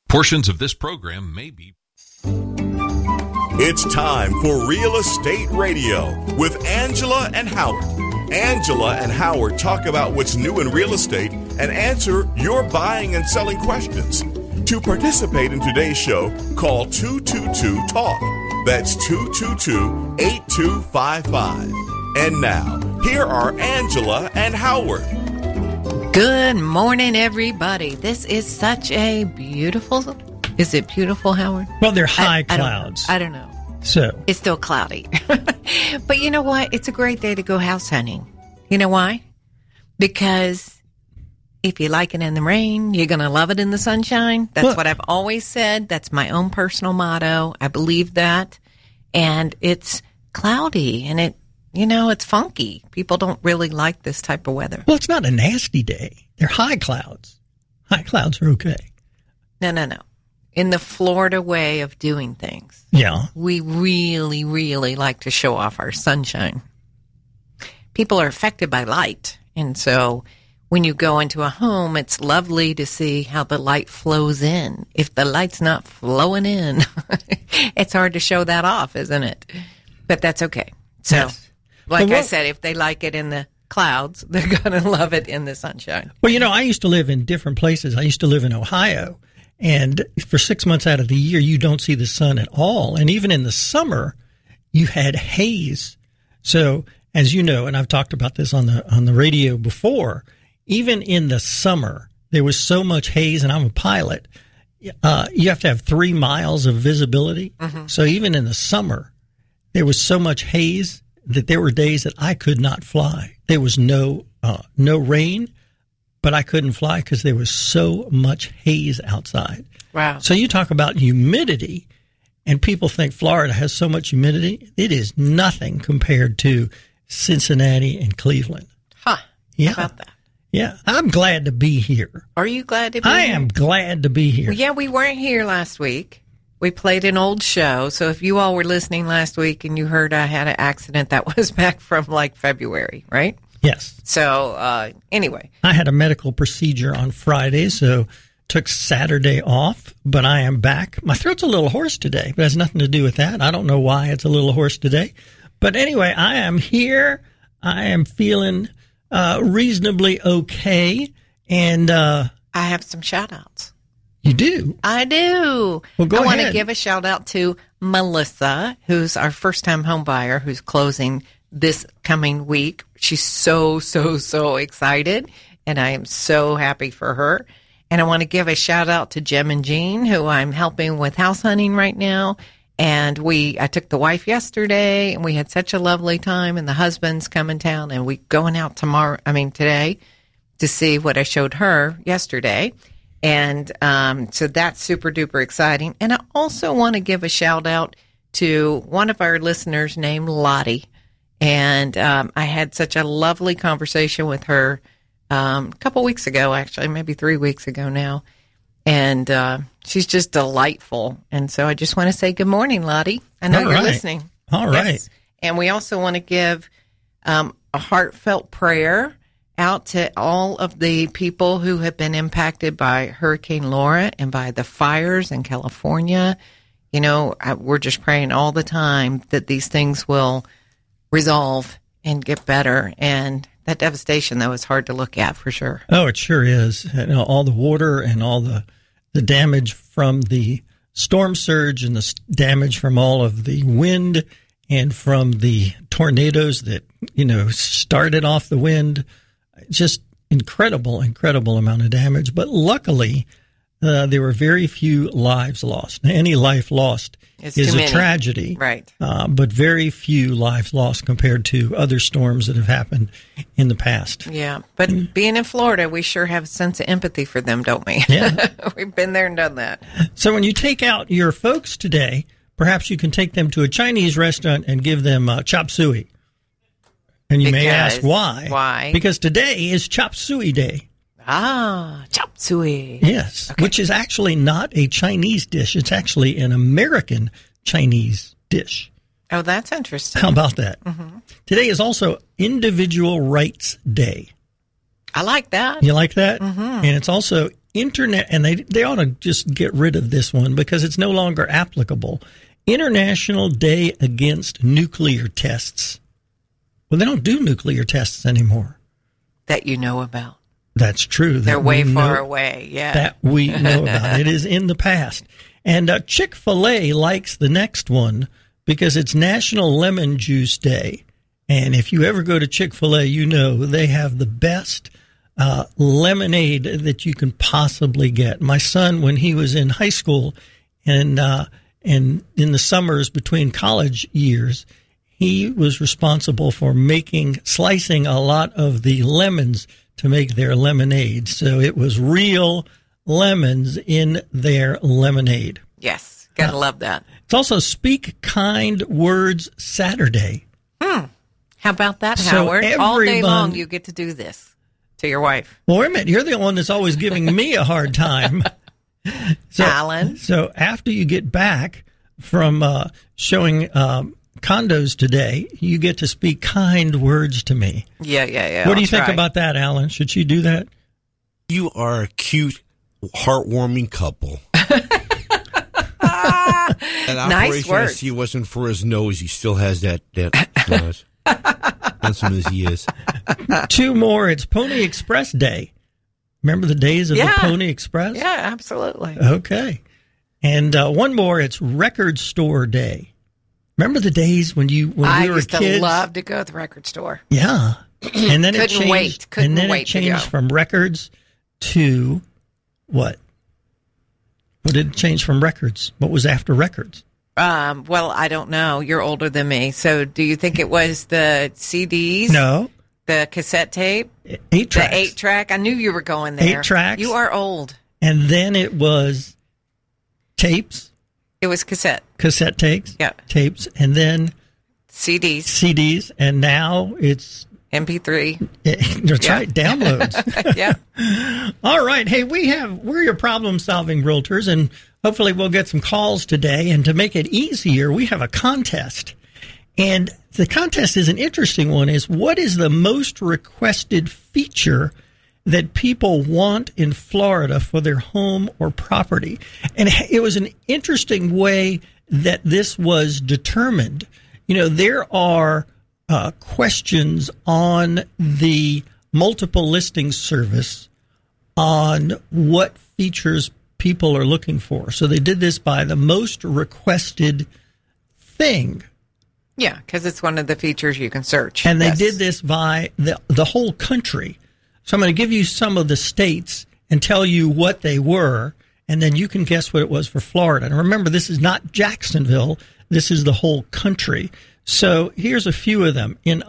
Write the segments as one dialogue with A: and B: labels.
A: Portions of this program may be...
B: It's time for Real Estate Radio with Angela and Howard. Angela and Howard talk about what's new in real estate and answer your buying and selling questions. To participate in today's show, call 222-TALK. That's 222-8255. And now, here are Angela and Howard.
C: Good morning, everybody. This is such a beautiful... Is it beautiful, Howard?
D: Well, they're high clouds.
C: I don't know.
D: So
C: it's still cloudy. But you know what? It's a great day to go house hunting. You know why? Because if you like it in the rain, you're going to love it in the sunshine. That's what I've always said. That's my own personal motto. I believe that. And it's cloudy and it's funky. People don't really like this type of weather.
D: Well, it's not a nasty day. They're high clouds. High clouds are okay.
C: No. In the Florida way of doing things.
D: Yeah.
C: We really, really like to show off our sunshine. People are affected by light. And so when you go into a home, it's lovely to see how the light flows in. If the light's not flowing in, it's hard to show that off, isn't it? But that's okay. So,
D: yes.
C: I said, if they like it in the clouds, they're going to love it in the sunshine.
D: Well, I used to live in different places. I used to live in Ohio. And for 6 months out of the year, you don't see the sun at all. And even in the summer, you had haze. So, as you know, and I've talked about this on the radio before, even in the summer, there was so much haze, and I'm a pilot. You have to have 3 miles of visibility. Mm-hmm. So even in the summer, there was so much haze that there were days that I could not fly. There was no rain, but I couldn't fly because there was so much haze outside.
C: Wow.
D: So you talk about humidity, and people think Florida has so much humidity. It is nothing compared to Cincinnati and Cleveland.
C: Huh.
D: Yeah.
C: How about that?
D: Yeah. I'm glad to be here.
C: Are you glad to be here?
D: I am glad to be here.
C: Well, yeah, we weren't here last week. We played an old show. So if you all were listening last week and you heard I had an accident, that was back from February, right?
D: Yes.
C: So anyway.
D: I had a medical procedure on Friday, so took Saturday off, but I am back. My throat's a little hoarse today, but it has nothing to do with that. I don't know why it's a little hoarse today. But anyway, I am here. I am feeling reasonably okay. And I
C: have some shout-outs.
D: You do?
C: I do.
D: Well, go ahead.
C: I want to give a shout-out to Melissa, who's our first-time home buyer, who's closing this coming week. She's so excited, and I am so happy for her. And I want to give a shout-out to Jim and Jean, who I'm helping with house hunting right now. And I took the wife yesterday, and we had such a lovely time, and the husband's coming town, and we going out today to see what I showed her yesterday. And so that's super duper exciting. And I also want to give a shout out to one of our listeners named Lottie. And I had such a lovely conversation with her a couple weeks ago, actually, maybe 3 weeks ago now. And she's just delightful. And so I just want to say good morning, Lottie. I know you're listening.
D: All right. Yes.
C: And we also want to give a heartfelt prayer out to all of the people who have been impacted by Hurricane Laura and by the fires in California. We're just praying all the time that these things will resolve and get better. And that devastation, though, is hard to look at for sure.
D: Oh, it sure is. All the water and all the damage from the storm surge and the damage from all of the wind and from the tornadoes that, started off the wind. Just incredible amount of damage. But luckily, there were very few lives lost. Now, any life lost is a tragedy.
C: Right.
D: But very few lives lost compared to other storms that have happened in the past.
C: Yeah. But being in Florida, we sure have a sense of empathy for them, don't we?
D: Yeah.
C: We've been there and done that.
D: So when you take out your folks today, perhaps you can take them to a Chinese restaurant and give them chop suey. And you may ask why.
C: Why?
D: Because today is Chop Suey Day.
C: Ah, chop suey.
D: Yes, okay. Which is actually not a Chinese dish. It's actually an American Chinese dish.
C: Oh, that's interesting.
D: How about that?
C: Mm-hmm.
D: Today is also Individual Rights Day.
C: I like that.
D: You like that?
C: Mm-hmm.
D: And it's also internet, and they ought to just get rid of this one because it's no longer applicable. International Day Against Nuclear Tests. Well, they don't do nuclear tests anymore.
C: That you know about.
D: That's true.
C: They're way far away, yeah.
D: That we know about. It is in the past. And Chick-fil-A likes the next one because it's National Lemon Juice Day. And if you ever go to Chick-fil-A, you know they have the best lemonade that you can possibly get. My son, when he was in high school and in the summers between college years, he was responsible for slicing a lot of the lemons to make their lemonade. So it was real lemons in their lemonade.
C: Yes, gotta love that.
D: It's also Speak Kind Words Saturday.
C: How about that,
D: So
C: Howard? All day long you get to do this to your wife.
D: Well, wait a minute. You're the one that's always giving me a hard time.
C: Alan.
D: So after you get back from showing condos today, you get to speak kind words to me.
C: Yeah.
D: What do you think about that, Alan? Should she do that?
E: You are a cute, heartwarming couple. That
C: Nice
E: operation
C: words.
E: I see wasn't for his nose. He still has that nose. Handsome as he is.
D: 2 more. It's Pony Express Day. Remember the days of the Pony Express?
C: Yeah, absolutely.
D: Okay. And 1 more. It's Record Store Day. Remember the days when we were
C: I
D: kids?
C: used to love to go to the record store.
D: Yeah. And then it changed.
C: Couldn't
D: and then
C: wait
D: it changed
C: to go.
D: from records to what? What did it change from records? What was after records?
C: Well, I don't know. You're older than me. So do you think it was the CDs?
D: No.
C: The cassette tape?
D: 8 tracks.
C: The 8-track? I knew you were going there.
D: 8 tracks.
C: You are old.
D: And then it was tapes.
C: It was cassette.
D: Cassette tapes.
C: Yeah.
D: Tapes. And then
C: CDs.
D: CDs. And now it's...
C: MP3.
D: That's right. Downloads.
C: Yeah.
D: All right. Hey, we're your problem-solving realtors, and hopefully we'll get some calls today. And to make it easier, we have a contest. And the contest is an interesting one. Is what is the most requested feature that people want in Florida for their home or property? And it was an interesting way that this was determined. You know, there are questions on the multiple listing service on what features people are looking for. So they did this by the most requested thing.
C: Yeah, because it's one of the features you can search.
D: And they
C: Yes.
D: did this by the whole country. So I'm going to give you some of the states and tell you what they were, and then you can guess what it was for Florida. And remember, this is not Jacksonville. This is the whole country. So here's a few of them. In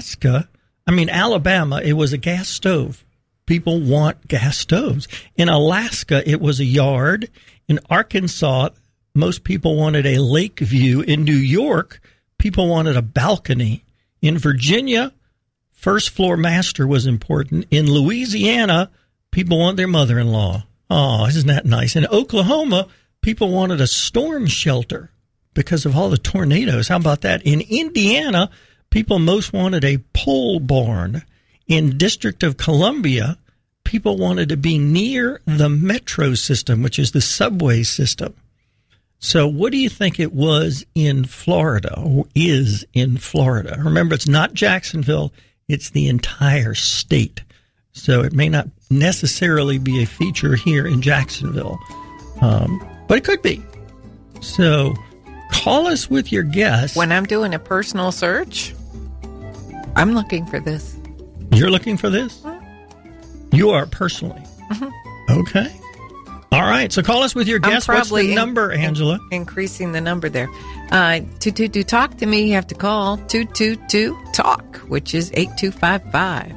D: Alabama, it was a gas stove. People want gas stoves. In Alaska, it was a yard. In Arkansas, most people wanted a lake view. In New York, people wanted a balcony. In Virginia, first floor master was important. In Louisiana, people want their mother-in-law. Oh, isn't that nice? In Oklahoma, people wanted a storm shelter because of all the tornadoes. How about that? In Indiana, people most wanted a pole barn. In District of Columbia, people wanted to be near the metro system, which is the subway system. So what do you think it was in Florida, or is in Florida? Remember, it's not Jacksonville. It's the entire state. So it may not necessarily be a feature here in Jacksonville, but it could be. So call us with your guess.
C: When I'm doing a personal search, I'm looking for this.
D: You're looking for this? You are personally. Okay. All right. So call us with your guess. What's the number, Angela?
C: Increasing the number there. To talk to me, you have to call 222-TALK, which is 8255.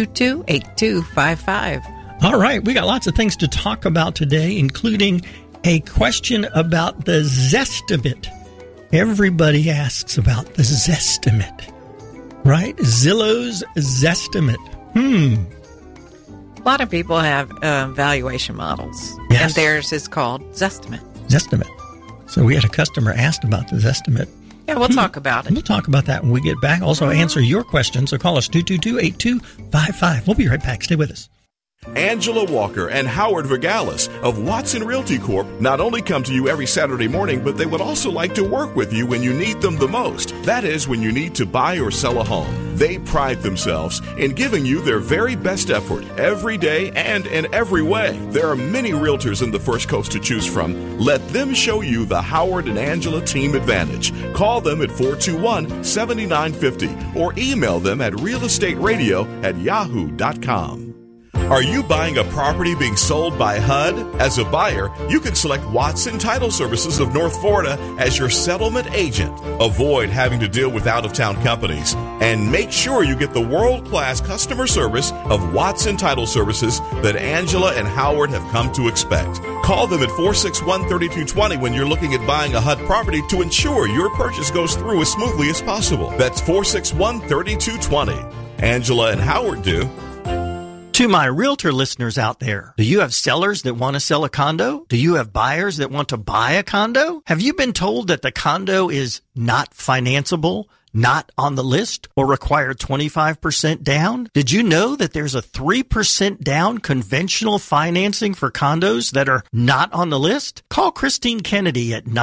C: 222-8255.
D: All right. We got lots of things to talk about today, including a question about the Zestimate. Everybody asks about the Zestimate, right? Zillow's Zestimate.
C: A lot of people have valuation models,
D: Yes.
C: and theirs is called Zestimate.
D: Zestimate. So we had a customer asked about the Zestimate.
C: Yeah, we'll talk about
D: We'll
C: it.
D: talk about that when we get back. Also answer your questions. So call us 222-8255. We'll be right back. Stay with us.
B: Angela Walker and Howard Vergalis of Watson Realty Corp. not only come to you every Saturday morning, but they would also like to work with you when you need them the most. That is, when you need to buy or sell a home. They pride themselves in giving you their very best effort every day and in every way. There are many realtors in the First Coast to choose from. Let them show you the Howard and Angela team advantage. Call them at 421-7950 or email them at realestateradio@yahoo.com. Are you buying a property being sold by HUD? As a buyer, you can select Watson Title Services of North Florida as your settlement agent. Avoid having to deal with out-of-town companies and make sure you get the world-class customer service of Watson Title Services that Angela and Howard have come to expect. Call them at 461-3220 when you're looking at buying a HUD property to ensure your purchase goes through as smoothly as possible. That's 461-3220. Angela and Howard do.
D: To my realtor listeners out there, do you have sellers that want to sell a condo? Do you have buyers that want to buy a condo? Have you been told that the condo is not financeable, not on the list, or require 25% down? Did you know that there's a 3% down conventional financing for condos that are not on the list? Call Christine Kennedy at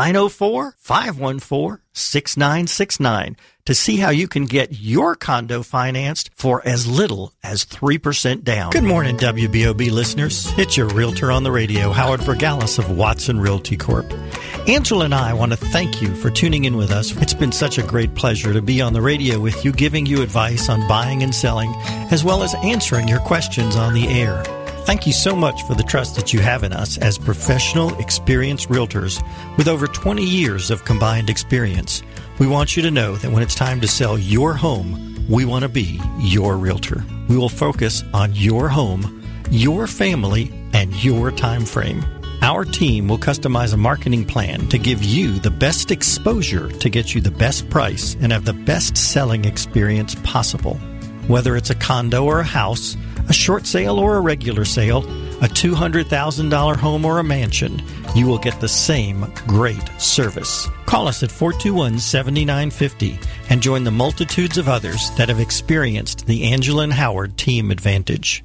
D: 904-514-6969 to see how you can get your condo financed for as little as 3% down. Good morning, WBOB listeners. It's your realtor on the radio, Howard Vergalis of Watson Realty Corp. Angela and I want to thank you for tuning in with us. It's been such a great pleasure to be on the radio with you, giving you advice on buying and selling, as well as answering your questions on the air. Thank you so much for the trust that you have in us as professional, experienced realtors with over 20 years of combined experience. We want you to know that when it's time to sell your home, we want to be your realtor. We will focus on your home, your family, and your time frame. Our team will customize a marketing plan to give you the best exposure to get you the best price and have the best selling experience possible. Whether it's a condo or a house, a short sale or a regular sale, a $200,000 home or a mansion, you will get the same great service. Call us at 421-7950 and join the multitudes of others that have experienced the Angela and Howard team advantage.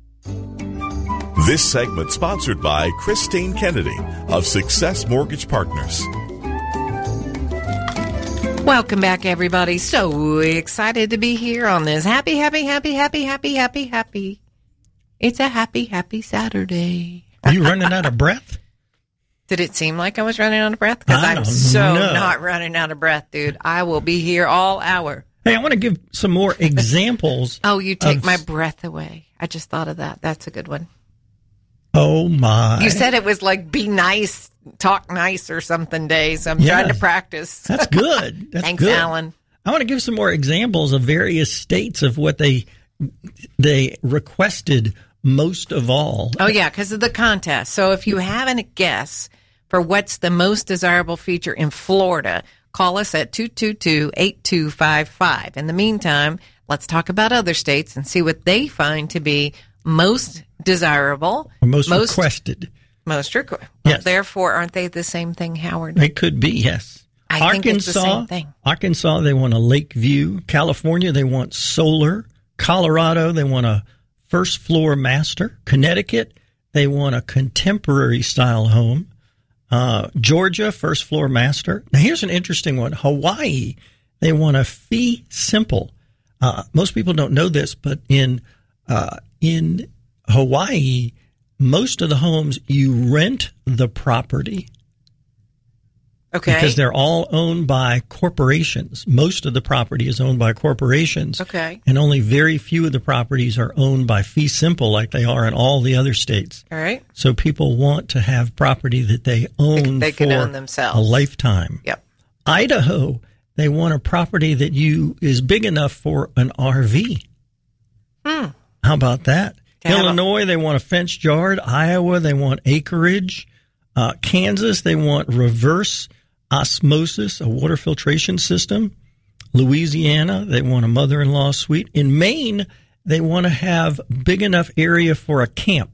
B: This segment sponsored by Christine Kennedy of Success Mortgage Partners.
C: Welcome back, everybody. So excited to be here on this happy. It's a happy Saturday.
D: Are you running out of breath?
C: Did it seem like I was running out of breath? Because I'm so not running out of breath, dude. I will be here all hour.
D: Hey, I want to give some more examples.
C: Oh, you take my breath away. I just thought of that. That's a good one.
D: Oh, my.
C: You said it was like be nice, talk nice or something day, so I'm trying to practice.
D: That's good. That's
C: Thanks,
D: good.
C: Alan.
D: I want to give some more examples of various states of what they requested most of all.
C: Oh, yeah, because of the contest. So if you have a guess for what's the most desirable feature in Florida, call us at 222-8255. In the meantime, let's talk about other states and see what they find to be most desirable.
D: Or most requested.
C: Most requested.
D: Yes.
C: Well, therefore, aren't they the same thing, Howard?
D: They could be, yes.
C: I think it's the same thing.
D: Arkansas, they want a lake view. California, they want solar. Colorado, they want a first floor master. Connecticut, they want a contemporary style home. Georgia, first floor master. Now, here's an interesting one. Hawaii, they want a fee simple. Most people don't know this, but in Hawaii, most of the homes, you rent the property.
C: Okay.
D: Because they're all owned by corporations. Most of the property is owned by corporations.
C: Okay.
D: And only very few of the properties are owned by fee simple like they are in all the other states.
C: All right.
D: So people want to have property that they own
C: they
D: for
C: can own themselves.
D: a lifetime.
C: Yep.
D: Idaho, they want a property that is big enough for an RV. How about that? Illinois, they want a fenced yard. Iowa, they want acreage. Kansas, they want reverse osmosis, a water filtration system. Louisiana, they want a mother-in-law suite. In Maine, they want to have big enough area for a camp.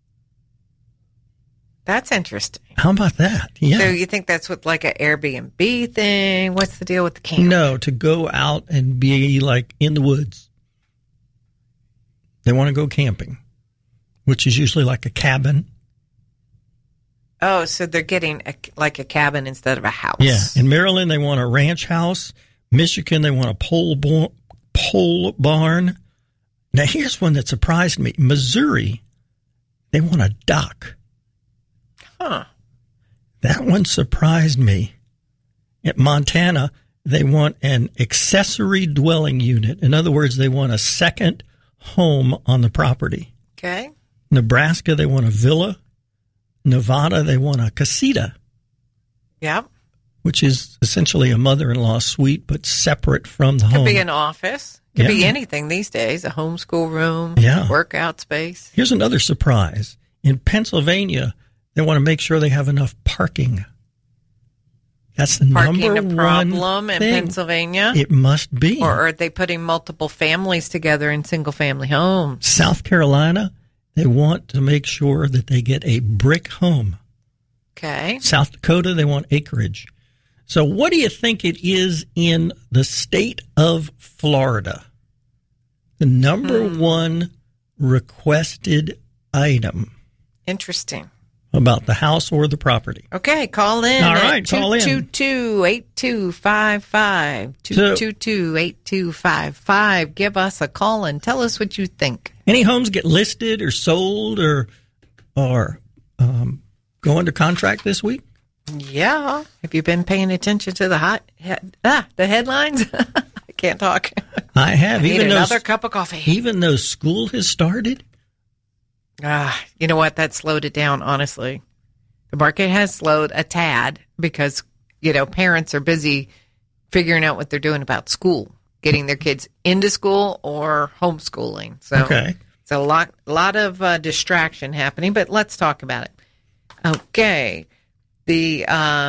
C: That's interesting.
D: How about that? Yeah.
C: So you think that's with like an Airbnb thing? What's the deal with the camp?
D: No, to go out and be like in the woods. They want to go camping. which is usually like a cabin.
C: Oh, so they're getting like a cabin instead of a house.
D: Yeah. In Maryland, they want a ranch house. Michigan, they want a pole barn. Now, here's one that surprised me. Missouri, they want a dock.
C: Huh.
D: That one surprised me. At Montana, they want an accessory dwelling unit. In other words, they want a second home on the property.
C: Okay.
D: Nebraska, they want a villa. Nevada, they want a casita.
C: Yep.
D: Which is essentially a mother-in-law suite, but separate from the home.
C: Could be an office. Could be anything these days. A homeschool room.
D: Yeah.
C: Workout space.
D: Here's another surprise. In Pennsylvania, they want to make sure they have enough parking. That's the
C: Parking
D: number
C: a problem
D: one
C: in
D: thing.
C: Pennsylvania?
D: It must be.
C: Or are they putting multiple families together in single-family homes?
D: South Carolina, they want to make sure that they get a brick home.
C: Okay.
D: South Dakota, they want acreage. So what do you think it is in the state of Florida? The number one requested item
C: Interesting.
D: about the house or the property.
C: Okay, call in.
D: All right, call in.
C: 222-8255. 222-8255. Give us a call and tell us what you think.
D: Any homes get listed or sold or go under contract this week?
C: Yeah. Have you been paying attention to the headlines? I can't talk.
D: I have.
C: Need another cup of coffee.
D: Even though school has started?
C: You know what? That slowed it down, honestly. The market has slowed a tad because, parents are busy figuring out what they're doing about school, getting their kids into school or homeschooling. So it's a lot of distraction happening, but let's talk about it. Okay. This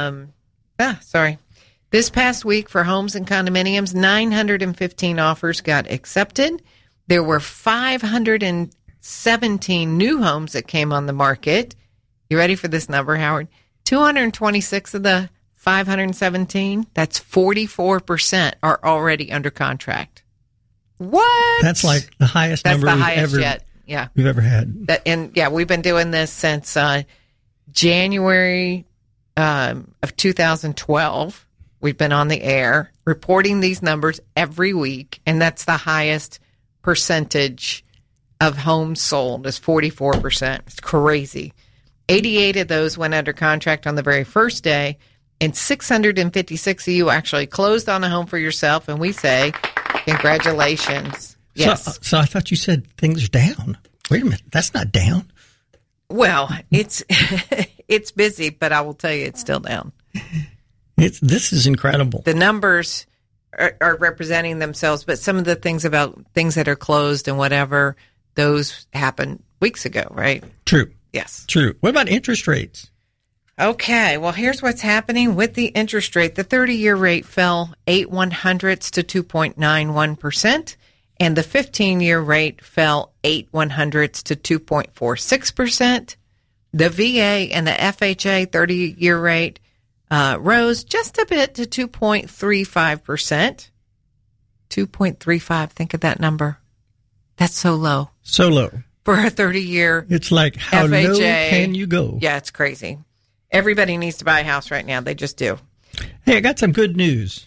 C: past week for homes and condominiums, 915 offers got accepted. There were 517 new homes that came on the market. You ready for this number, Howard? 226 of the 517, that's 44%, are already under contract. What?
D: That's like the highest number we've ever had.
C: We've been doing this since January of 2012. We've been on the air reporting these numbers every week, and that's the highest percentage of homes sold is 44%. It's crazy. 88 of those went under contract on the very first day, and 656 of you actually closed on a home for yourself, and we say congratulations. Yes.
D: So I thought you said things are down. Wait a minute. That's not down.
C: Well, it's it's busy, but I will tell you it's still down.
D: This is incredible.
C: The numbers are representing themselves, but some of the things about things that are closed and whatever, those happened weeks ago, right?
D: True.
C: Yes.
D: True. What about interest rates?
C: Okay, well, here's what's happening with the interest rate. The 30-year rate fell 8/100ths to 2.91%, and the 15-year rate fell 8/100ths to 2.46%. The VA and the FHA 30-year rate rose just a bit to 2.35%. 2.35, think of that number. That's so low.
D: So low.
C: For a 30-year
D: It's like, how
C: FHA,
D: low can you go?
C: Yeah, it's crazy. Everybody needs to buy a house right now. They just do.
D: Hey, I got some good news.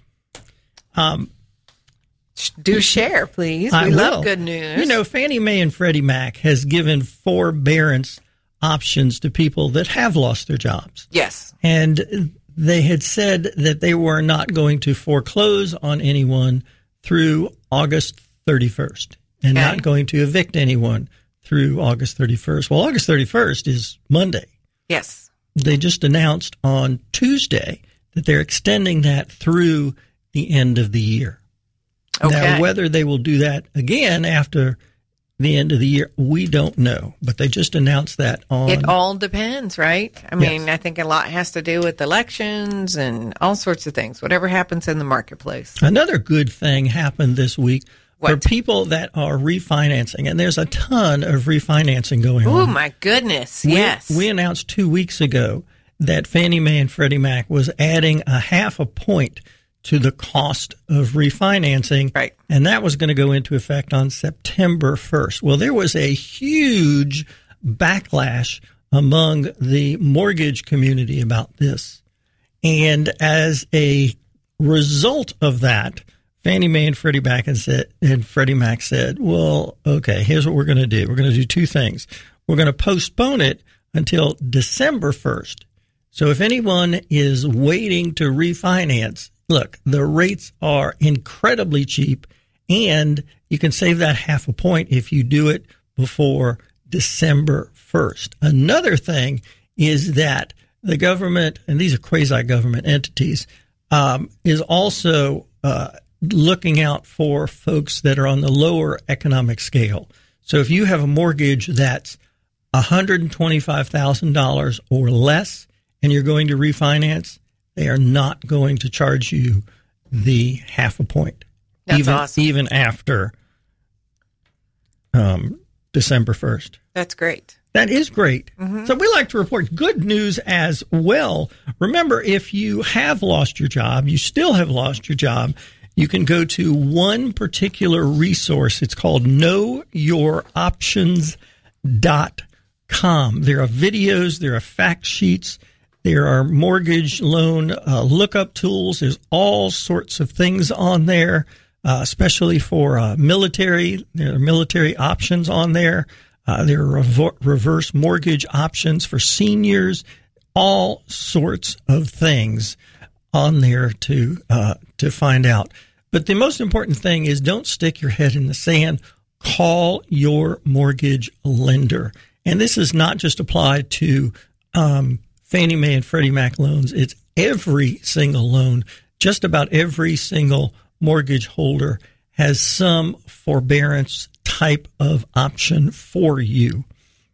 C: Do share, please. We love good news.
D: Fannie Mae and Freddie Mac has given forbearance options to people that have lost their jobs.
C: Yes.
D: And they had said that they were not going to foreclose on anyone through August 31st and not going to evict anyone through August 31st. Well, August 31st is Monday.
C: Yes.
D: They just announced on Tuesday that they're extending that through the end of the year.
C: Okay.
D: Now, whether they will do that again after the end of the year, we don't know. But they just announced that on...
C: It all depends, right? I mean, I think a lot has to do with elections and all sorts of things, whatever happens in the marketplace.
D: Another good thing happened this week for people that are refinancing, and there's a ton of refinancing going on.
C: Oh, my goodness, yes.
D: We announced 2 weeks ago that Fannie Mae and Freddie Mac was adding 0.5 point to the cost of refinancing,
C: right?
D: And that was going to go into effect on September 1st. Well, there was a huge backlash among the mortgage community about this. And as a result of that, Fannie Mae and Freddie Mac said, well, okay, here's what we're going to do. We're going to do two things. We're going to postpone it until December 1st. So if anyone is waiting to refinance, look, the rates are incredibly cheap, and you can save that half a point if you do it before December 1st. Another thing is that the government, and these are quasi-government entities, is also looking out for folks that are on the lower economic scale. So if you have a mortgage that's $125,000 or less and you're going to refinance, they are not going to charge you the half a point.
C: That's awesome.
D: Even after December 1st.
C: That's great.
D: That is great. Mm-hmm. So we like to report good news as well. Remember, if you have lost your job, you still have lost your job, you can go to one particular resource. It's called knowyouroptions.com. There are videos, there are fact sheets, there are mortgage loan lookup tools. There's all sorts of things on there, especially for military. There are military options on there. There are reverse mortgage options for seniors, all sorts of things on there to find out. But the most important thing is don't stick your head in the sand. Call your mortgage lender. And this is not just applied to Fannie Mae and Freddie Mac loans. It's every single loan. Just about every single mortgage holder has some forbearance type of option for you.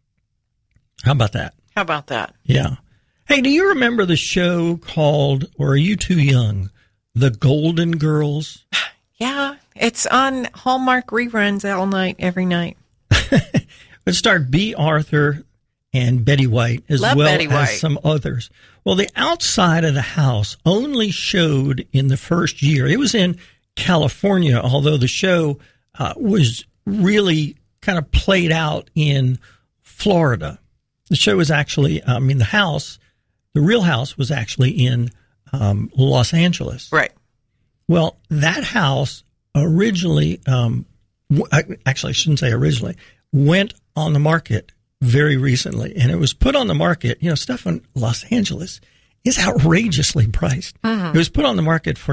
D: How about that?
C: How about that?
D: Yeah. Hey, do you remember the show called, or are you too young, The Golden Girls?
C: Yeah, it's on Hallmark reruns all night, every night.
D: It starred B. Arthur and Betty White, as
C: Love
D: well
C: Betty White.
D: as some others. Well, the outside of the house only showed in the first year. It was in California, although the show was really kind of played out in Florida. The show was actually, the real house was actually in Los Angeles.
C: Right.
D: Well, that house originally, actually I shouldn't say originally, went on the market very recently. And it was put on the market, stuff in Los Angeles is outrageously priced. Mm-hmm. It was put on the market for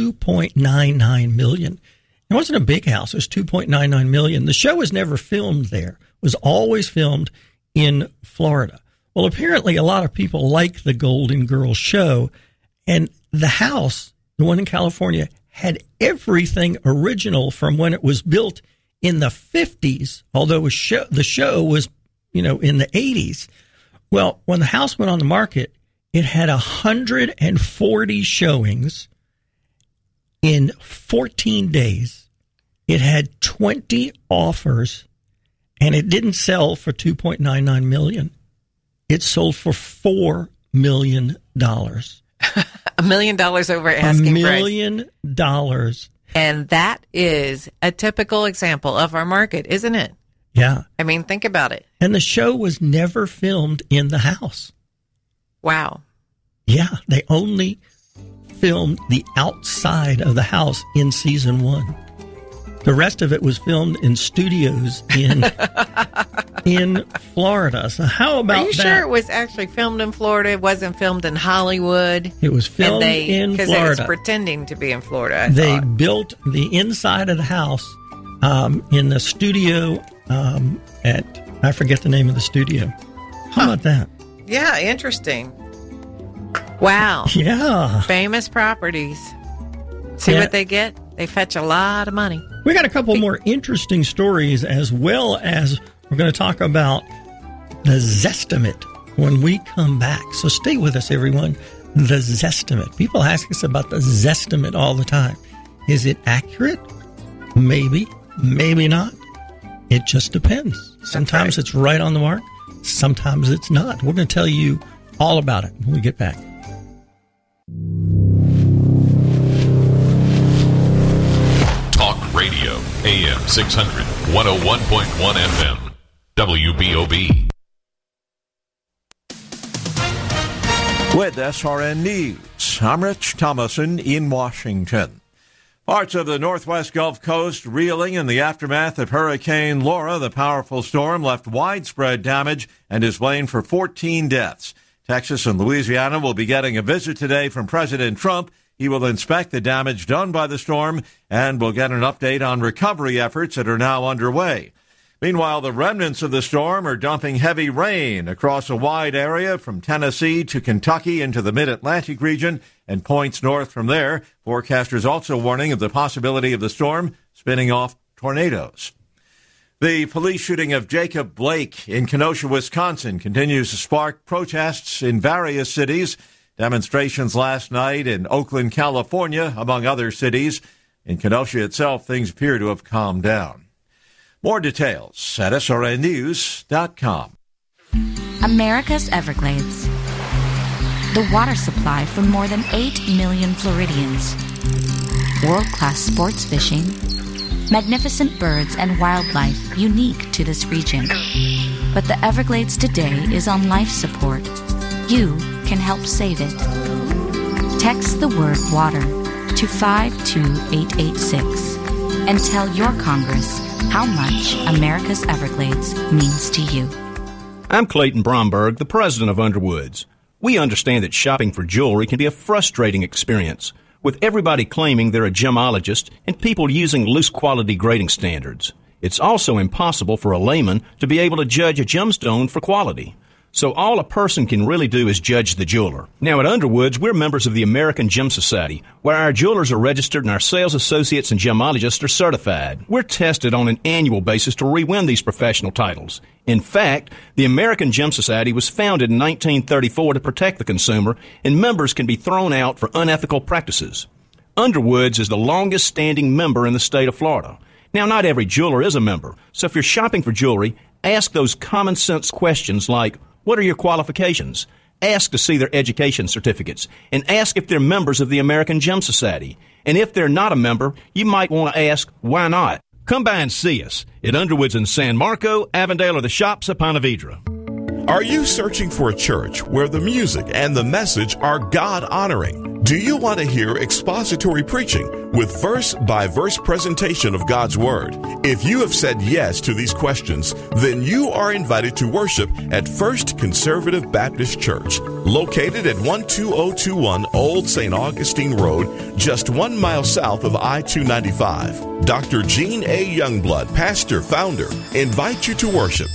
D: $2.99 million. It wasn't a big house. It was $2.99 million. The show was never filmed there. It was always filmed in Florida. Well, apparently a lot of people like the Golden Girls show, and the house, the one in California, had everything original from when it was built in the 50s, although the show was, in the 80s. Well, when the house went on the market, it had 140 showings in 14 days. It had 20 offers, and it didn't sell for $2.99 million. It sold for $4 million.
C: $1 million over asking price.
D: $1 million.
C: And that is a typical example of our market, isn't it?
D: Yeah.
C: I mean, think about it.
D: And the show was never filmed in the house.
C: Wow.
D: Yeah, they only filmed the outside of the house in season 1. The rest of it was filmed in studios in Florida. So how about that?
C: Are you sure it was actually filmed in Florida? It wasn't filmed in Hollywood?
D: It was filmed in Florida.
C: Because it's pretending to be in Florida,
D: They built the inside of the house in the studio I forget the name of the studio. How about that?
C: Yeah, interesting. Wow.
D: Yeah.
C: Famous properties. See what they get? They fetch a lot of money.
D: We got a couple more interesting stories, as well as we're going to talk about the Zestimate when we come back. So stay with us, everyone. The Zestimate. People ask us about the Zestimate all the time. Is it accurate? Maybe. Maybe not. It just depends. Sometimes it's right on the mark. Sometimes it's not. We're going to tell you all about it when we get back.
A: Talk Radio, AM 600, 101.1 FM, WBOB.
F: With SRN News, I'm Rich Thomason in Washington. Parts of the northwest Gulf Coast reeling in the aftermath of Hurricane Laura. The powerful storm left widespread damage and is blamed for 14 deaths. Texas and Louisiana will be getting a visit today from President Trump. He will inspect the damage done by the storm and will get an update on recovery efforts that are now underway. Meanwhile, the remnants of the storm are dumping heavy rain across a wide area from Tennessee to Kentucky into the mid-Atlantic region and points north from there. Forecasters also warning of the possibility of the storm spinning off tornadoes. The police shooting of Jacob Blake in Kenosha, Wisconsin continues to spark protests in various cities. Demonstrations last night in Oakland, California, among other cities. In Kenosha itself, things appear to have calmed down. More details at srnnews.com.
G: America's Everglades. The water supply for more than 8 million Floridians. World-class sports fishing. Magnificent birds and wildlife unique to this region. But the Everglades today is on life support. You can help save it. Text the word water to 52886 and tell your Congress how much America's Everglades means to you.
H: I'm Clayton Bromberg, the president of Underwoods. We understand that shopping for jewelry can be a frustrating experience, with everybody claiming they're a gemologist and people using loose quality grading standards. It's also impossible for a layman to be able to judge a gemstone for quality. So all a person can really do is judge the jeweler. Now at Underwoods, we're members of the American Gem Society, where our jewelers are registered and our sales associates and gemologists are certified. We're tested on an annual basis to re-win these professional titles. In fact, the American Gem Society was founded in 1934 to protect the consumer, and members can be thrown out for unethical practices. Underwoods is the longest-standing member in the state of Florida. Now, not every jeweler is a member, so if you're shopping for jewelry, ask those common-sense questions like, what are your qualifications? Ask to see their education certificates, and ask if they're members of the American Gem Society. And if they're not a member, you might want to ask, why not? Come by and see us at Underwoods in San Marco, Avondale, or the shops at Ponte Vedra.
B: Are you searching for a church where the music and the message are God-honoring? Do you want to hear expository preaching with verse-by-verse presentation of God's Word? If you have said yes to these questions, then you are invited to worship at First Conservative Baptist Church, located at 12021 Old St. Augustine Road, just 1 mile south of I-295. Dr. Gene A. Youngblood, pastor, founder, invites you to worship.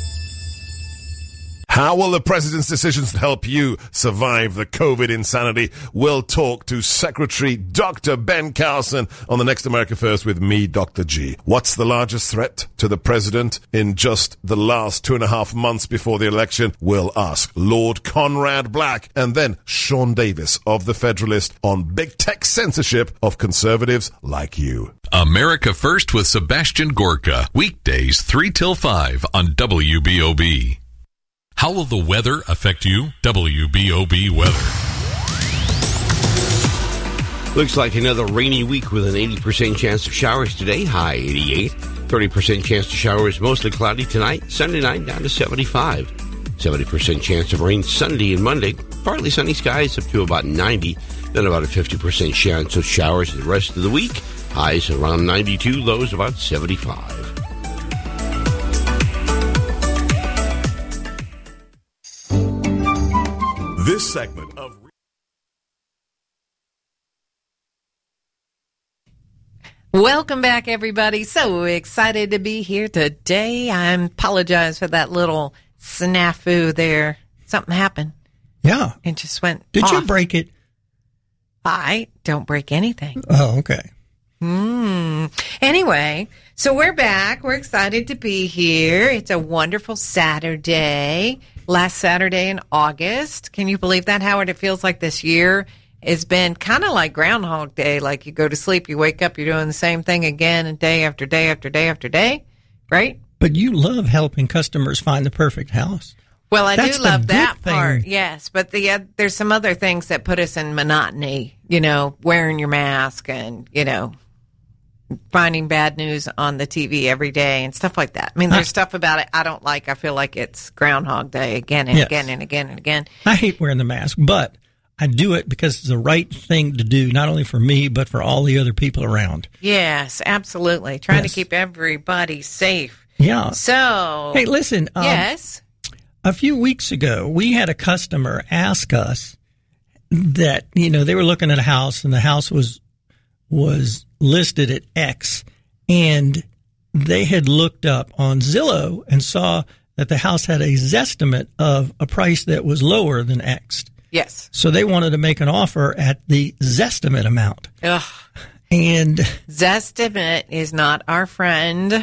I: How will the president's decisions help you survive the COVID insanity? We'll talk to Secretary Dr. Ben Carson on the next America First with me, Dr. G. What's the largest threat to the president in just the last 2.5 months before the election? We'll ask Lord Conrad Black and then Sean Davis of The Federalist on big tech censorship of conservatives like you.
A: America First with Sebastian Gorka. Weekdays 3 till 5 on WBOB. How will the weather affect you? WBOB weather.
E: Looks like another rainy week with an 80% chance of showers today, high 88. 30% chance of showers, mostly cloudy tonight. Sunday night down to 75. 70% chance of rain Sunday and Monday. Partly sunny skies up to about 90. Then about a 50% chance of showers the rest of the week. Highs around 92, lows about 75.
B: This segment of
C: Welcome back, everybody. So excited to be here today. I apologize for that little snafu there. Something happened.
D: Yeah.
C: It just went
D: Did
C: off.
D: you break it?
C: I don't break anything.
D: Oh, okay.
C: Anyway, so we're back. We're excited to be here. It's a wonderful Saturday. Last Saturday in August. Can you believe that, Howard? It feels like this year has been kind of like Groundhog Day. Like you go to sleep, you wake up, you're doing the same thing again and day after day after day after day, right?
D: But you love helping customers find the perfect house.
C: Well, I
D: That's
C: do love
D: the
C: that
D: good
C: part,
D: thing.
C: yes. But there's some other things that put us in monotony, you know, wearing your mask and, you know, finding bad news on the TV every day and stuff like that. I mean, there's stuff about it I don't like. I feel like it's Groundhog Day again and
D: Yes.
C: again and again and again.
D: I hate wearing the mask, but I do it because it's the right thing to do, not only for me, but for all the other people around.
C: Yes, absolutely. Trying to keep everybody safe.
D: Yeah.
C: So,
D: hey, listen.
C: Yes.
D: A few weeks ago, we had a customer ask us that, they were looking at a house and the house was listed at X, and they had looked up on Zillow and saw that the house had a Zestimate of a price that was lower than X.
C: Yes.
D: So they wanted to make an offer at the Zestimate amount.
C: Ugh.
D: And
C: Zestimate is not our friend.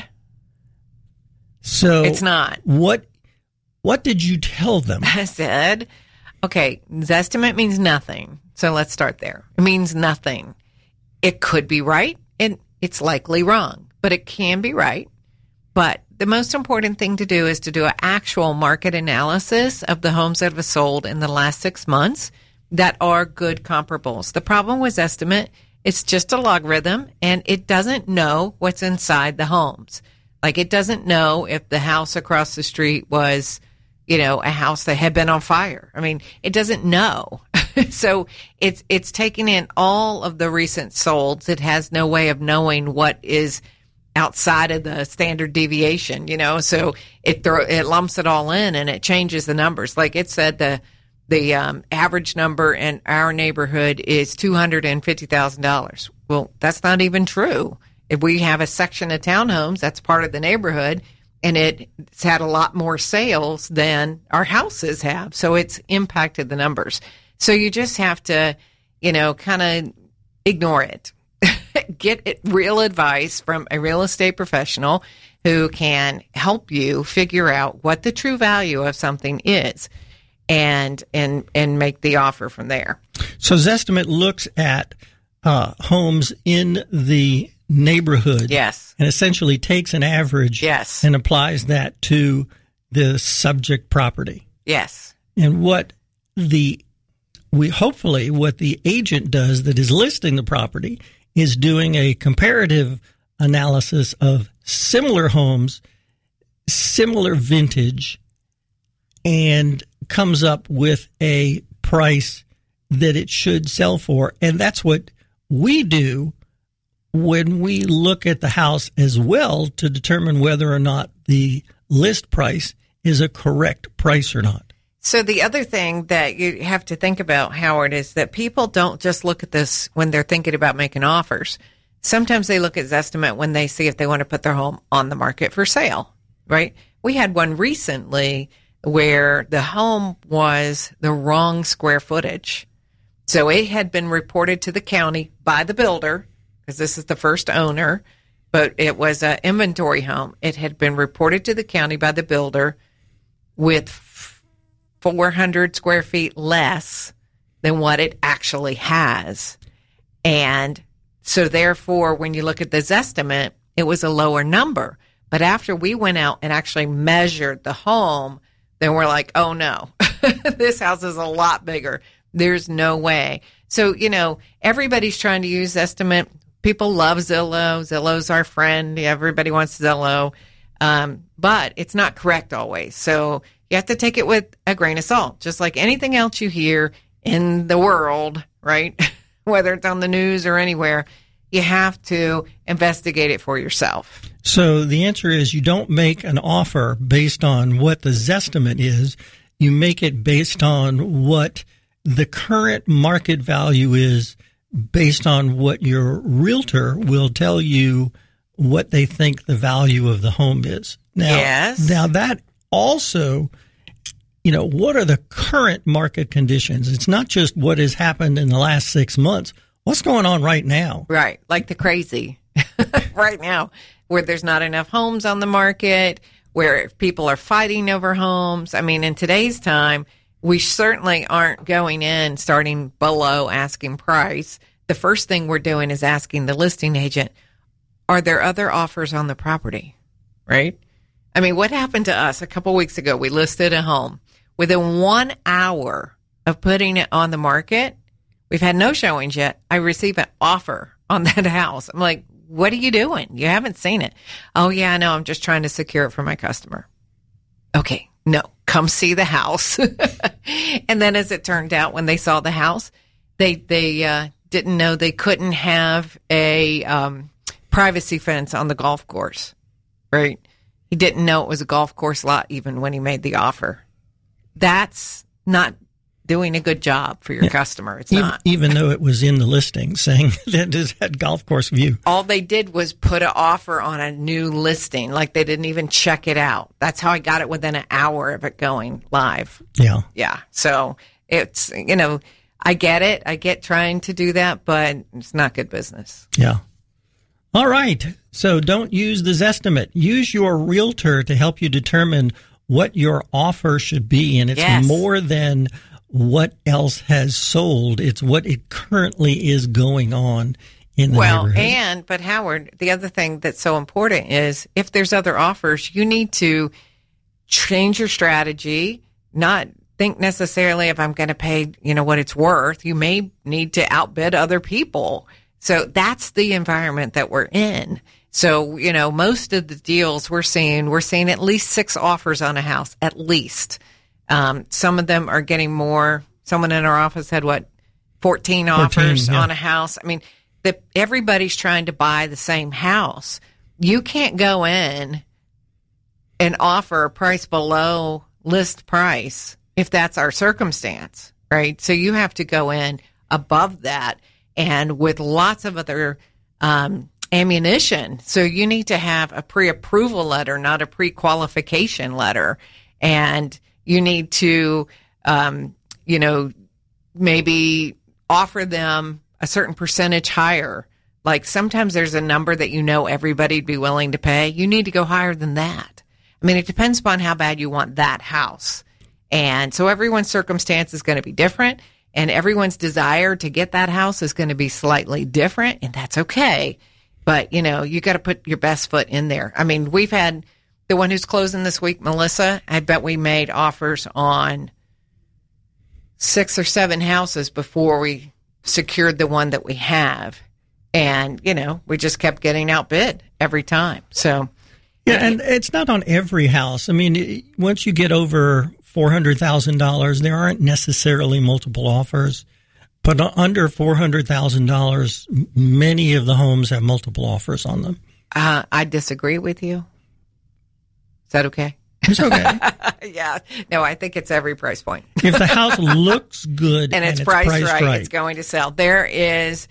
D: So
C: it's not.
D: What did you tell them?
C: I said, okay, Zestimate means nothing. So let's start there. It means nothing. It could be right, and it's likely wrong, but it can be right. But the most important thing to do is to do an actual market analysis of the homes that have sold in the last 6 months that are good comparables. The problem with Zestimate, it's just a logarithm, and it doesn't know what's inside the homes. Like, it doesn't know if the house across the street was, a house that had been on fire. I mean, it doesn't know. So it's taking in all of the recent solds. It has no way of knowing what is outside of the standard deviation, so it lumps it all in and it changes the numbers. Like it said, the average number in our neighborhood is $250,000. Well, that's not even true. If we have a section of townhomes, that's part of the neighborhood, and it's had a lot more sales than our houses have. So it's impacted the numbers. So you just have to, kind of ignore it. Get real advice from a real estate professional who can help you figure out what the true value of something is and make the offer from there.
D: So Zestimate looks at homes in the neighborhood.
C: Yes.
D: And essentially takes an average.
C: Yes.
D: And applies that to the subject property.
C: Yes.
D: And what the agent does that is listing the property is doing a comparative analysis of similar homes, similar vintage, and comes up with a price that it should sell for. And that's what we do when we look at the house as well to determine whether or not the list price is a correct price or not.
C: So the other thing that you have to think about, Howard, is that people don't just look at this when they're thinking about making offers. Sometimes they look at Zestimate when they see if they want to put their home on the market for sale, right? We had one recently where the home was the wrong square footage. So it had been reported to the county by the builder, because this is the first owner, but it was an inventory home. It had been reported to the county by the builder with 400 square feet less than what it actually has. And so therefore, when you look at the Zestimate, it was a lower number. But after we went out and actually measured the home, then we're like, oh no, this house is a lot bigger. There's no way. So, everybody's trying to use Zestimate. People love Zillow. Zillow's our friend. Everybody wants Zillow. But it's not correct always. So you have to take it with a grain of salt, just like anything else you hear in the world, right? Whether it's on the news or anywhere, you have to investigate it for yourself.
D: So the answer is you don't make an offer based on what the Zestimate is. You make it based on what the current market value is based on what your realtor will tell you what they think the value of the home is. Now that also, what are the current market conditions? It's not just what has happened in the last 6 months. What's going on right now?
C: Right. Like the crazy right now, where there's not enough homes on the market, where people are fighting over homes. I mean, in today's time, we certainly aren't going in starting below asking price. The first thing we're doing is asking the listing agent, are there other offers on the property? Right? I mean, what happened to us a couple weeks ago? We listed a home. Within 1 hour of putting it on the market, we've had no showings yet. I received an offer on that house. I'm like, what are you doing? You haven't seen it. Oh, yeah, I know. I'm just trying to secure it for my customer. Okay, no, come see the house. And then as it turned out, when they saw the house, they didn't know they couldn't have a privacy fence on the golf course, right? He didn't know it was a golf course lot even when he made the offer. That's not doing a good job for your customer. It's not.
D: Even though it was in the listing saying that it had golf course view.
C: All they did was put an offer on a new listing. Like they didn't even check it out. That's how I got it within an hour of it going live.
D: Yeah.
C: Yeah. So it's, I get it. I get trying to do that, but it's not good business.
D: Yeah. All right. So don't use the Zestimate. Use your realtor to help you determine what your offer should be. And it's more than what else has sold. It's what it currently is going on in the neighborhood.
C: But Howard, the other thing that's so important is if there's other offers, you need to change your strategy, not think necessarily if I'm going to pay, what it's worth. You may need to outbid other people. So that's the environment that we're in. So, most of the deals we're seeing at least 6 offers on a house, at least. Some of them are getting more. Someone in our office had 14 offers on a house. I mean, everybody's trying to buy the same house. You can't go in and offer a price below list price if that's our circumstance, right? So you have to go in above that and with lots of other ammunition. So you need to have a pre-approval letter, not a pre-qualification letter. And you need to, maybe offer them a certain percentage higher. Like sometimes there's a number that everybody'd be willing to pay. You need to go higher than that. I mean, it depends upon how bad you want that house. And so everyone's circumstance is going to be different, and everyone's desire to get that house is going to be slightly different, and that's okay. But, you got to put your best foot in there. I mean, we've had the one who's closing this week, Melissa, I bet we made offers on 6 or 7 houses before we secured the one that we have. And, we just kept getting outbid every time. So,
D: yeah, and it's not on every house. I mean, once you get over $400,000, there aren't necessarily multiple offers. But under $400,000, many of the homes have multiple offers on them.
C: I disagree with you. Is that okay?
D: It's okay.
C: Yeah. No, I think it's every price point.
D: If the house looks good
C: and it's priced right, it's going to sell. There is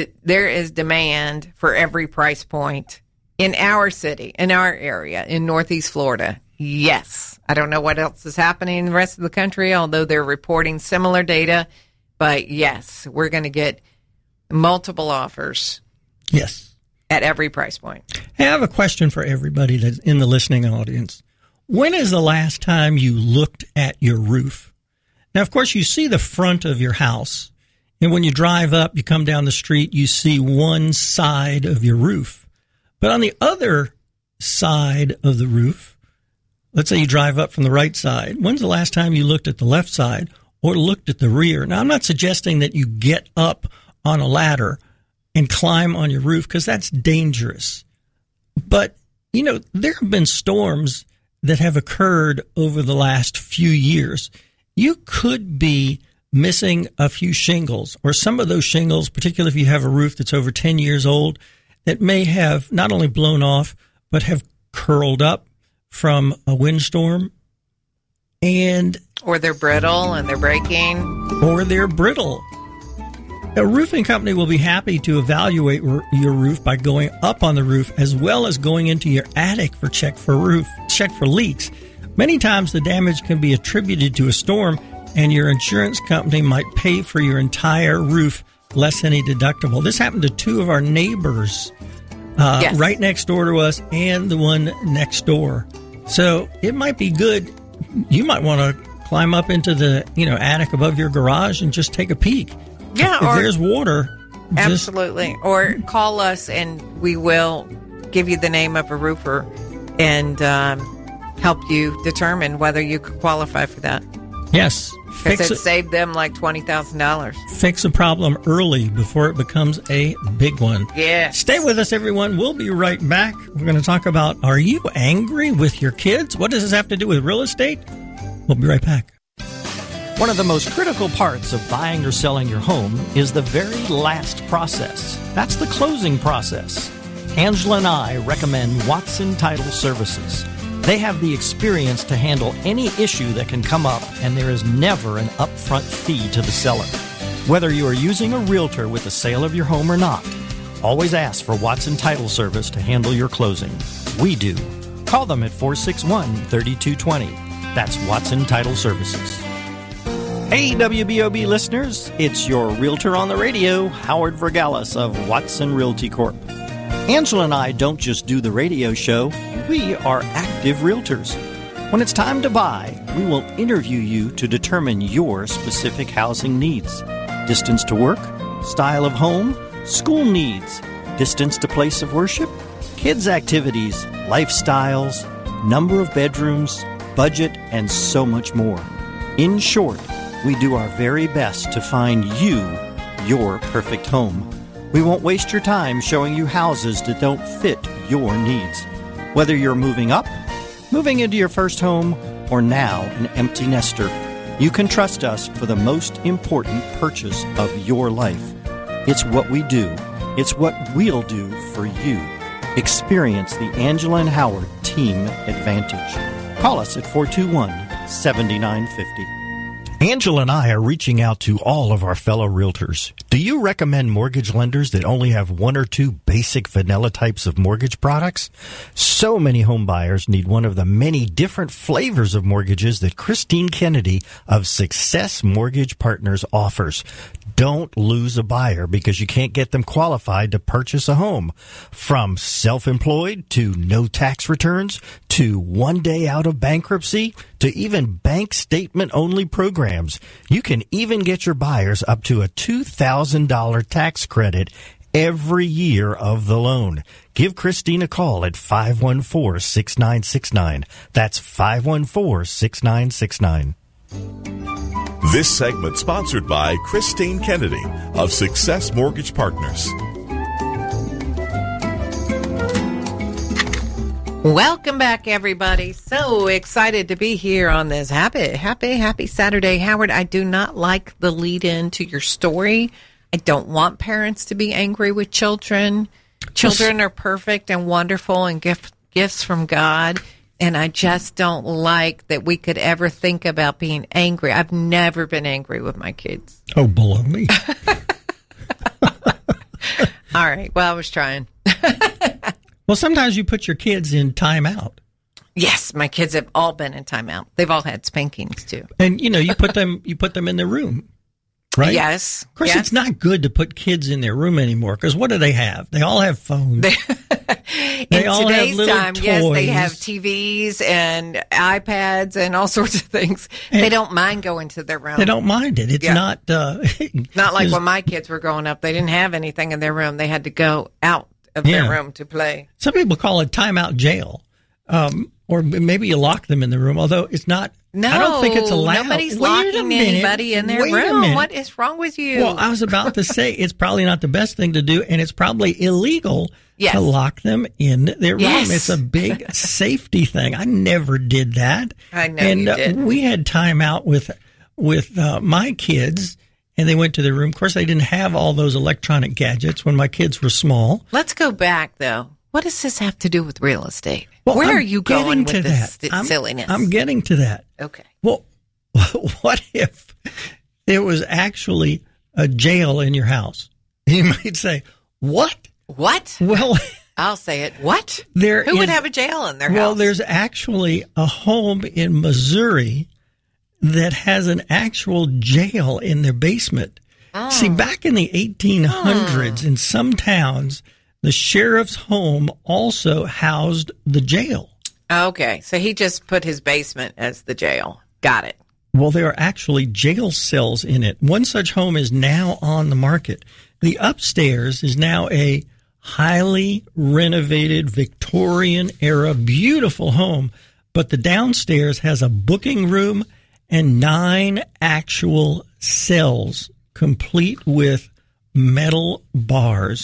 C: demand for every price point in our city, in our area, in Northeast Florida. Yes. I don't know what else is happening in the rest of the country, although they're reporting similar data. But yes, we're going to get multiple offers.
D: Yes.
C: At every price point.
D: Hey, I have a question for everybody that's in the listening audience. When is the last time you looked at your roof? Now, of course, you see the front of your house. And when you drive up, you come down the street, you see one side of your roof. But on the other side of the roof, let's say you drive up from the right side, when's the last time you looked at the left side or looked at the rear? Now, I'm not suggesting that you get up on a ladder and climb on your roof because that's dangerous. But, there have been storms that have occurred over the last few years. You could be missing a few shingles, or some of those shingles, particularly if you have a roof that's over 10 years old, that may have not only blown off, but have curled up from a windstorm.
C: Or they're brittle and they're breaking.
D: Or they're brittle. A roofing company will be happy to evaluate your roof by going up on the roof as well as going into your attic for check for leaks. Many times the damage can be attributed to a storm, and your insurance company might pay for your entire roof less any deductible. This happened to 2 of our neighbors right next door to us and the one next door. So it might be good. You might want to climb up into the attic above your garage and just take a peek.
C: Yeah,
D: if there's water.
C: Absolutely. Or call us and we will give you the name of a roofer and help you determine whether you could qualify for that.
D: Yes.
C: Because it saved them like $20,000.
D: Fix a problem early before it becomes a big one.
C: Yeah.
D: Stay with us, everyone. We'll be right back. We're going to talk about, are you angry with your kids? What does this have to do with real estate? We'll be right back.
J: One of the most critical parts of buying or selling your home is the very last process. That's the closing process. Angela and I recommend Watson Title Services. They have the experience to handle any issue that can come up, and there is never an upfront fee to the seller. Whether you are using a realtor with the sale of your home or not, always ask for Watson Title Service to handle your closing. We do. Call them at 461-3220. That's Watson Title Services. Hey, WBOB listeners, it's your realtor on the radio, Howard Vergalis of Watson Realty Corp. Angela and I don't just do the radio show, we are active realtors. When it's time to buy, we will interview you to determine your specific housing needs. Distance to work, style of home, school needs, distance to place of worship, kids' activities, lifestyles, number of bedrooms, budget, and so much more. In short, we do our very best to find you your perfect home. We won't waste your time showing you houses that don't fit your needs. Whether you're moving up, moving into your first home, or now an empty nester, you can trust us for the most important purchase of your life. It's what we do. It's what we'll do for you. Experience the Angela and Howard Team Advantage. Call us at 421-7950. Angela and I are reaching out to all of our fellow realtors. Do you recommend mortgage lenders that only have one or two basic vanilla types of mortgage products? So many home buyers need one of the many different flavors of mortgages that Christine Kennedy of Success Mortgage Partners offers. Don't lose a buyer because you can't get them qualified to purchase a home. From self-employed to no tax returns to 1 day out of bankruptcy to even bank statement only programs, you can even get your buyers up to a $2,000 tax credit every year of the loan. Give Christine a call at 514-6969. That's 514-6969.
B: This segment sponsored by Christine Kennedy of Success Mortgage Partners.
C: Welcome back, everybody. So excited to be here on this happy Saturday. Howard, I do not like the lead-in to your story. I don't want parents to be angry with children. Children are perfect and wonderful and gifts from God. And I just don't like that we could ever think about being angry. I've never been angry with my kids.
D: Oh, baloney.
C: All right. Well, I was trying.
D: Well, sometimes you put your kids in timeout.
C: Yes, my kids have all been in timeout. They've all had spankings too.
D: And you put them in the room, right?
C: Yes.
D: Of course, It's not good to put kids in their room anymore because what do they have? They all have phones.
C: In today's time, yes, they have TVs and iPads and all sorts of things. And they don't mind going to their room.
D: They don't mind it. It's not
C: not like when my kids were growing up. They didn't have anything in their room. They had to go out of their room to play.
D: Some people call it timeout jail. Or maybe you lock them in the room, although it's not.
C: No,
D: I don't think it's allowed.
C: Nobody's locking anybody in their room. What is wrong with you?
D: Well, I was about to say it's probably not the best thing to do, and it's probably illegal to lock them in their room. It's a big safety thing. I never did that.
C: I know you did.
D: We had time out with my kids, and they went to their room. Of course, they didn't have all those electronic gadgets when my kids were small.
C: Let's go back, though. What does this have to do with real estate?
D: Well,
C: Where are you going with this silliness?
D: I'm getting to that.
C: Okay.
D: Well, what if there was actually a jail in your house? You might say, what?
C: What?
D: Well,
C: I'll say it. What?
D: Who
C: would have a jail in their house?
D: Well, there's actually a home in Missouri that has an actual jail in their basement. Oh. See, back in the 1800s, in some towns, the sheriff's home also housed the jail.
C: Okay, so he just put his basement as the jail. Got it.
D: Well, there are actually jail cells in it. One such home is now on the market. The upstairs is now a highly renovated Victorian-era beautiful home, but the downstairs has a booking room and 9 actual cells, complete with metal bars.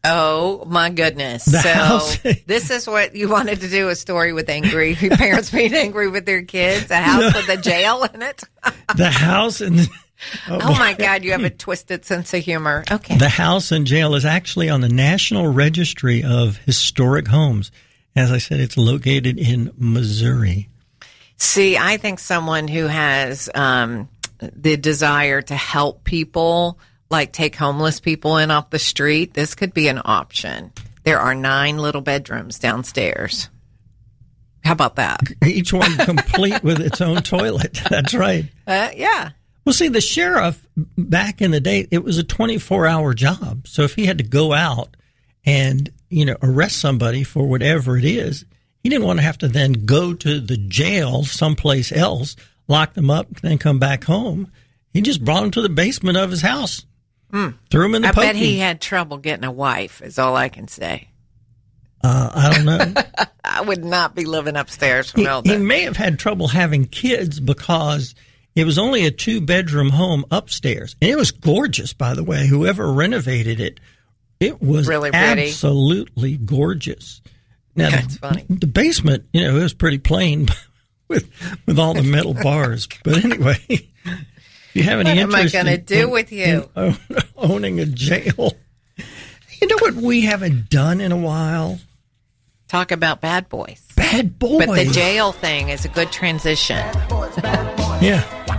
C: Oh, my goodness.
D: The
C: So
D: house-
C: this is what you wanted to do, a story with angry parents being angry with their kids, a house with a jail in it.
D: The house and the,
C: Oh, my God, you have a twisted sense of humor. Okay.
D: the house and jail is actually on the National Registry of Historic Homes. As I said, it's located in Missouri.
C: See, I think someone who has the desire to help people, like take homeless people in off the street, this could be an option. There are 9 little bedrooms downstairs. How about that?
D: Each one complete with its own toilet. That's right.
C: Yeah.
D: Well, see, the sheriff back in the day, it was a 24-hour job. So if he had to go out and, arrest somebody for whatever it is, he didn't want to have to then go to the jail someplace else, lock them up, then come back home. He just brought them to the basement of his house, threw them in the pokey.
C: I bet he had trouble getting a wife, is all I can say.
D: I don't know.
C: I would not be living upstairs from all
D: He
C: that.
D: may have had trouble having kids because it was only a 2-bedroom home upstairs. And it was gorgeous, by the way. Whoever renovated it, it was
C: Really pretty.
D: absolutely gorgeous. Now,
C: That's funny.
D: The basement, it was pretty plain with all the metal bars. But anyway, if you have any
C: What am I
D: interest
C: gonna do with you?
D: in owning a jail, you know what we haven't done in a while?
C: Talk about bad boys.
D: Bad boys.
C: But the jail thing is a good transition.
D: Yeah.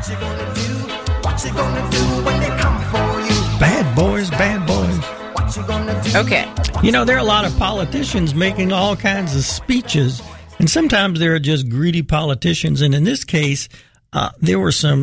D: Bad boys, bad boys.
C: Okay.
D: There are a lot of politicians making all kinds of speeches, and sometimes they're just greedy politicians. And in this case, there were some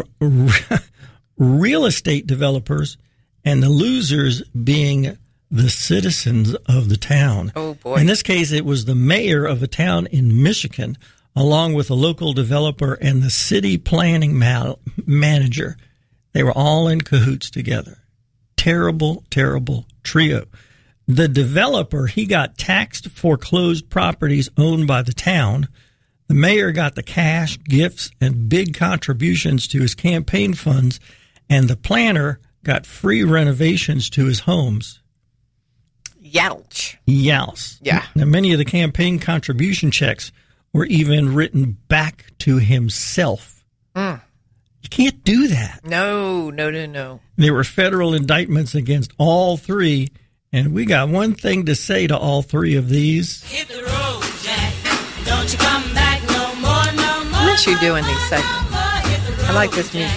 D: real estate developers, and the losers being the citizens of the town.
C: Oh, boy.
D: In this case, it was the mayor of a town in Michigan, along with a local developer and the city planning manager. They were all in cahoots together. Terrible, terrible trio. The developer, he got taxed foreclosed properties owned by the town. The mayor got the cash, gifts, and big contributions to his campaign funds, and the planner got free renovations to his homes.
C: Youch.
D: Yous.
C: Yeah.
D: Now, many of the campaign contribution checks were even written back to himself. You can't do that.
C: No.
D: There were federal indictments against all 3, and we got one thing to say to all 3 of these.
K: Hit the road, Jack. Don't you come back no more, no more.
C: I miss you doing these segments. I like this music.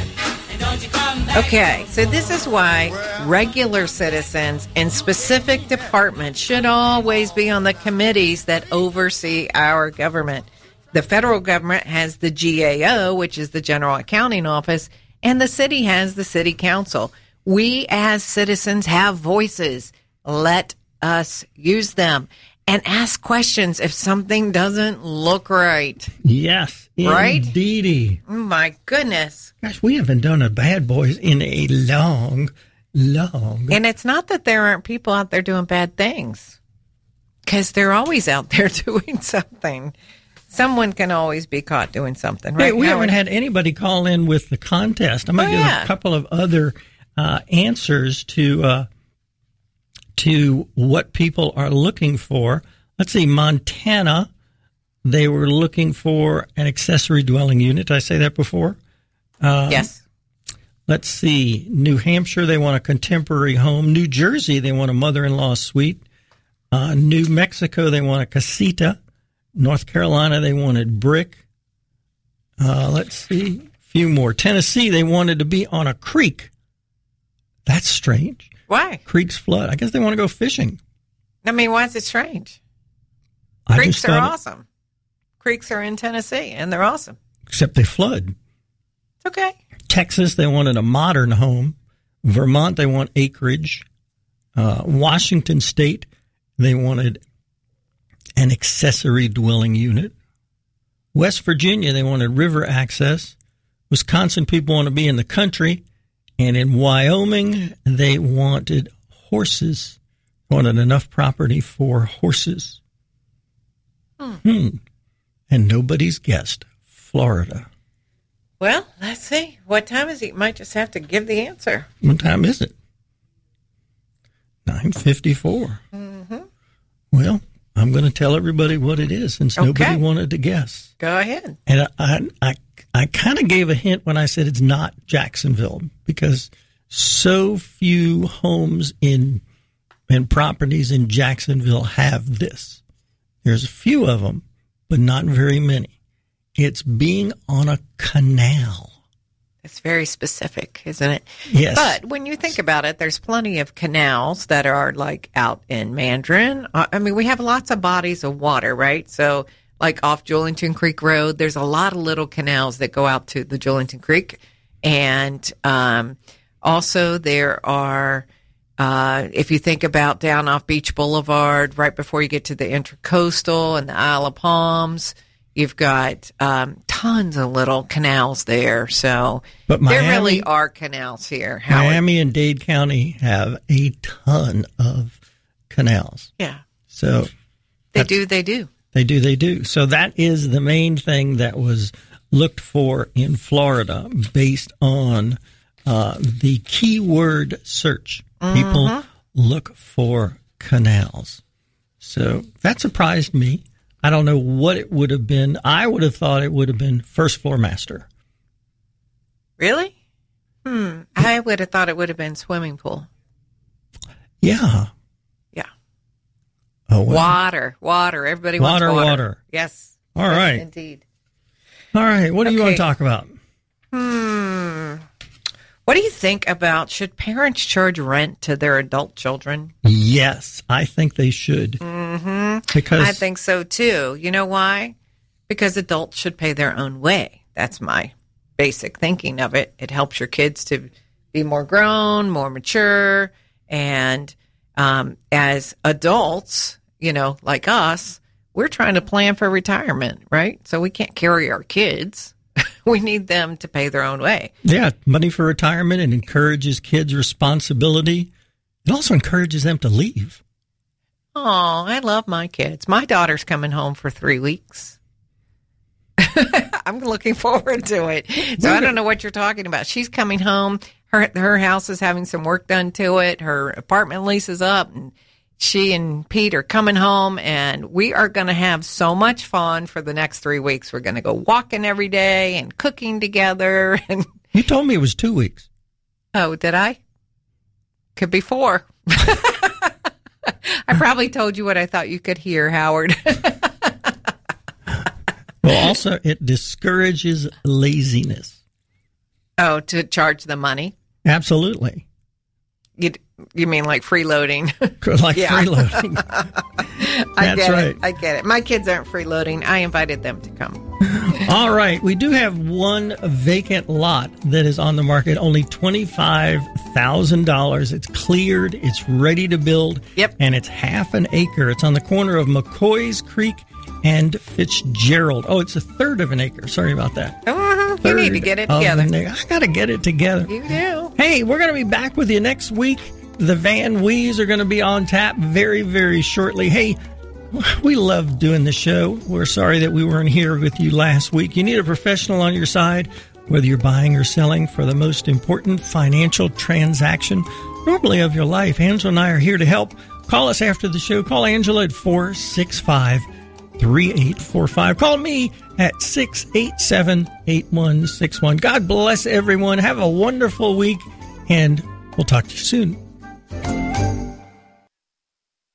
C: Okay, so this is why regular citizens in specific departments should always be on the committees that oversee our government. The federal government has the GAO, which is the General Accounting Office, and the city has the City Council. We as citizens have voices. Let us use them and ask questions if something doesn't look right.
D: Yes,
C: Right?
D: indeedy.
C: Oh, my goodness.
D: Gosh, we haven't done a Bad Boys in a long.
C: And it's not that there aren't people out there doing bad things, because they're always out there doing something. Someone can always be caught doing something, right?
D: Hey, we haven't had anybody call in with the contest. I'm going to give a couple of other answers to what people are looking for. Let's see, Montana, they were looking for an accessory dwelling unit. Did I say that before?
C: Yes.
D: Let's see, New Hampshire, they want a contemporary home. New Jersey, they want a mother-in-law suite. New Mexico, they want a casita. North Carolina, they wanted brick. Let's see, a few more. Tennessee, they wanted to be on a creek. That's strange.
C: Why?
D: Creeks flood. I guess they want to go fishing.
C: I mean, why is it strange?
D: I
C: Creeks
D: just
C: are
D: thought
C: awesome. Creeks are in Tennessee, and they're awesome.
D: Except they flood.
C: It's okay.
D: Texas, they wanted a modern home. Vermont, they want acreage. Washington State, they wanted an accessory dwelling unit. West Virginia, they wanted river access. Wisconsin, people want to be in the country. And in Wyoming, they wanted horses. Wanted enough property for horses. And nobody's guessed Florida.
C: Well, let's see. What time is it? You might just have to give the answer.
D: What time is it? 9:54. going to tell everybody what it is since nobody wanted to guess.
C: Go ahead.
D: And I kind of gave a hint when I said it's not Jacksonville because so few homes and properties in Jacksonville have this. There's a few of them, but not very many. It's being on a canal.
C: It's very specific, isn't it?
D: Yes.
C: But when you think about it, there's plenty of canals that are like out in Mandarin. I mean, we have lots of bodies of water, right? So like off Julington Creek Road, there's a lot of little canals that go out to the Julington Creek. And also there are, if you think about down off Beach Boulevard, right before you get to the Intercoastal and the Isle of Palms, you've got tons of little canals there. So there really are canals here.
D: Miami and Dade County have a ton of canals.
C: Yeah.
D: So
C: they do.
D: They do. So that is the main thing that was looked for in Florida based on the keyword search. People look for canals. So that surprised me. I don't know what it would have been. I would have thought it would have been first floor master.
C: Really? I would have thought it would have been swimming pool.
D: Yeah.
C: Yeah.
D: Oh, well.
C: Water. Everybody wants water. Yes.
D: All right.
C: Indeed.
D: All right. What do you want to talk about?
C: What do you think about, should parents charge rent to their adult children?
D: Yes, I think they should. Because
C: I think so too. You know why? Because adults should pay their own way. That's my basic thinking of it. It helps your kids to be more grown, more mature. And as adults, like us, we're trying to plan for retirement, right? So we can't carry our kids. We need them to pay their own way.
D: Yeah, money for retirement. It encourages kids' responsibility. It also encourages them to leave.
C: Oh, I love my kids. My daughter's coming home for 3 weeks. I'm looking forward to it. So I don't know what you're talking about. She's coming home. Her house is having some work done to it. Her apartment lease is up, and she and Pete are coming home, and we are going to have so much fun for the next 3 weeks. We're going to go walking every day and cooking together. And
D: you told me it was 2 weeks.
C: Oh, did I? Could be 4. I probably told you what I thought you could hear, Howard.
D: Well, also, it discourages laziness.
C: Oh, to charge the money?
D: Absolutely.
C: You mean like freeloading?
D: Like freeloading. That's right.
C: I get it. My kids aren't freeloading. I invited them to come.
D: All right. We do have one vacant lot that is on the market, only $25,000. It's cleared. It's ready to build.
C: Yep.
D: And it's half an acre. It's on the corner of McCoy's Creek and Fitzgerald. Oh, it's a third of an acre. Sorry about that.
C: You need to get it together.
D: I got to get it together.
C: You do.
D: Hey, we're going to be back with you next week. The Van Wees are going to be on tap very, very shortly. Hey, we love doing the show. We're sorry that we weren't here with you last week. You need a professional on your side, whether you're buying or selling, for the most important financial transaction normally of your life. Angela and I are here to help. Call us after the show. Call Angela at 465-3845. Call me at 687-8161. God bless everyone. Have a wonderful week, and we'll talk to you soon.